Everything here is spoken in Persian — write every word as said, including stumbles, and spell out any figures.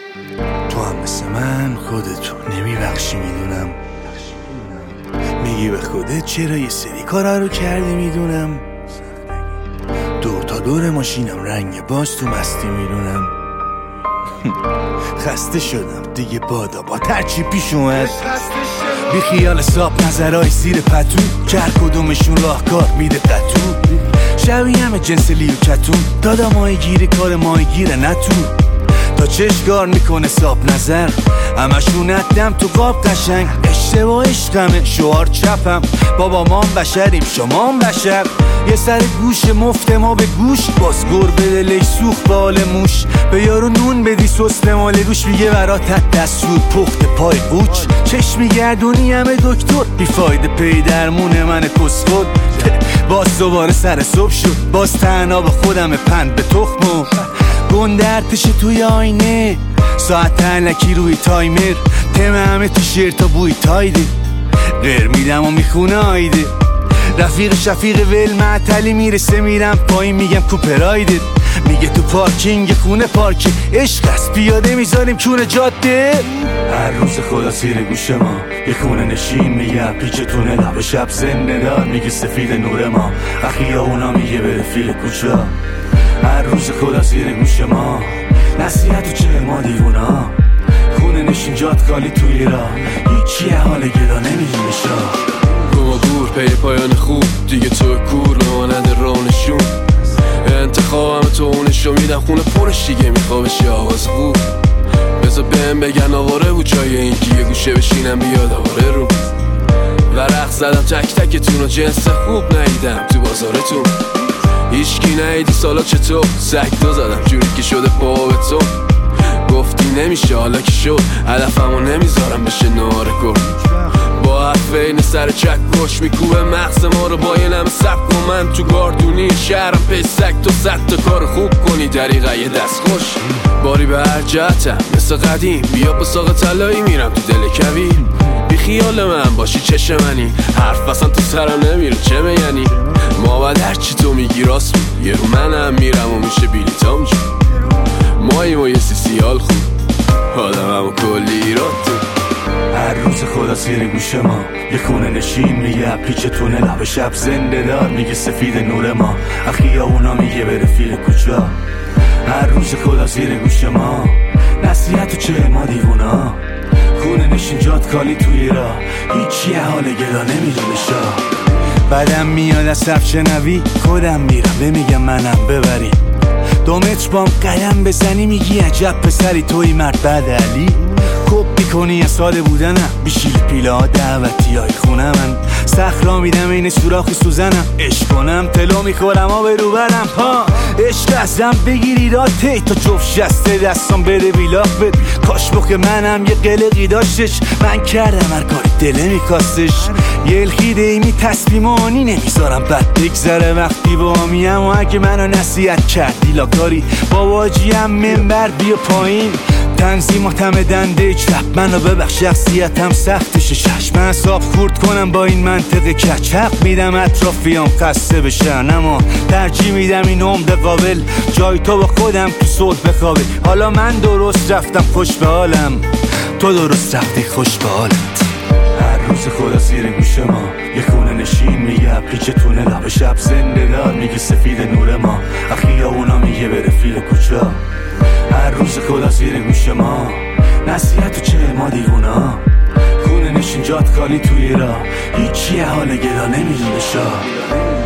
تو هم مثل من خودتو نمیبخشی میدونم، میگی به خودت چرا یه سری کارا رو کردی میدونم، دور تا دور ماشینم رنگ باز تو مستی میدونم. خسته شدم دیگه بادا با ترچی پیش اومد، بی خیال ساب نظرهای زیر پتو، چهر کدومشون راهکار میده قطو، شبیه همه جنس لیو کتون، دادا ماهی گیری کار ماهی گیره نتون، تا چشگار میکنه ساب نظر همشون ندم تو قاب قشنگ، اشتباه عشقمه شعار چپم، بابا ما هم بشریم شما هم بشر، یه سر گوش مفت ما به گوش، باز گربه دلش سوخت به حال موش، به یارو نون بدی سست مال روش، میگه برات دستور پخت پای قوچ، چشمی گردونی همه دکتر بیفایده پی درمون من کسخود، باز دوباره سر صبح شد، باز تنها به خودم پند به تخمو، گنده ارتش توی آینه، ساعت تلکی روی تایمر، تم همه تیشرت و بوی تایده، غیر میدم و میخونه آیده، رفیق شفیق ول معطلی میرسه میرم پایین میگم کوپرایده، میگه تو پارکینگ خونه پارکی عشق است پیاده میذاریم کونه جاده، هر روز خدا سیر گوش ما یه خونه نشین میگه پیچ تونه لب شب زنده دار، میگه سفید نور ما اخیا اونا میگه بره فیل کوچا، هر روز خدا سیر گوش ما نصیحت و چه ما دیوونا، خونه نشین جات خالی توی را هیچی حال گدا نمیدونه شا، گما گور پی پایان خوب دیگه تو کور مانند رانشون، انتخابم تو اونشو میدم خونه پرش دیگه میخوابش یه آواز خوب، بذار بهم بگن آواره بود جای این که یه گوشه بشینم بیاد آواره رو، ورق زدم تک تکتون و جنس خوب ندیدم تو بازارتون، هیچکی ندیدی سالا چطور سگ دو زدم جوری که شده پا به تو، گفتی نمیشه حالا که شد هدفمو نمیذارم بشه ناره کن، با حرف این سر چک کش میکوبه مغز ما رو با یه نمه سب کن، من تو گاردونی شهرم پیسک تو صد تا کار خوب کنی دریقه یه دست خوش، باری به هر جهتم مثل قدیم، بیا با ساق طلایی میرم تو دل کویر، بی خیال من باشی چشم منی، حرف اصلا تو سرم نمیره چه میگنی، ما بعد هرچی تو میگی راست می، یه رو منم میرم و میشه بیلیتام جون، ماییم و یه سی سیال خوب آدم همو کلی ایراد تو، هر روز خدا سیر گوش ما یه خونه نشین میگه پیچ تونه لب شب زنده دار، میگه سفید نور ما اخیا اونا میگه بره فیل کوچا، هر روز خدا سیر گوش ما نصیحت و چه ما دیوونا، خونه نشین جات خالی توی را هیچی حال گدا نمیدونه شا، بعدم میاد از صف شنوی خودم میرم بمیگم منم ببری، دو متر بام قدم بزنی میگی عجب پسری توی مرد بعد علی، کپ میکنی از ساده بودنم بیشیل پیله ها دعوتی های خونه من، سخرا میدم این سوراخ سوزنم، عشق کنم تلو میخورم ها به رو برم ها، عشق ازم بگیری را تی تا جفت شسته دستان بده بیلاخ بد، کاش بخه منم یه قلقی داشتش، من کردم هر کاری دله میکاستش، یه الخیده ایمی تصمیمانی نمیذارم بد بگذره وقتی با میم، و اگه منو نصیحت کردی لاکاری باباجیم منبر بیا پایین، تنظیماتم دنده چپ منو ببخش شخصیتم سختشه، چشم حساب خورد کنم با این منطقه کچق میدم اطرافیام خسته بشن، اما ترجیح میدم این عمر قابل جای تو با خودم تو صلح بخوابه، حالا من درست رفتم خوش به حالم تو درست رفتی خوش به حالت، هر روز خدا سیر گوش ما یه خونه نشین میگه پیچ تونه لب شب زنده دار، میگه سفید نور ما اخیا اونا میگه بره فیل کوچا، هر روز خدا سیر گوش ما نصیحت و چه ما دیوونا، خونه نشین جات خالی توی را هیچی حال گدا نمیدونه شا.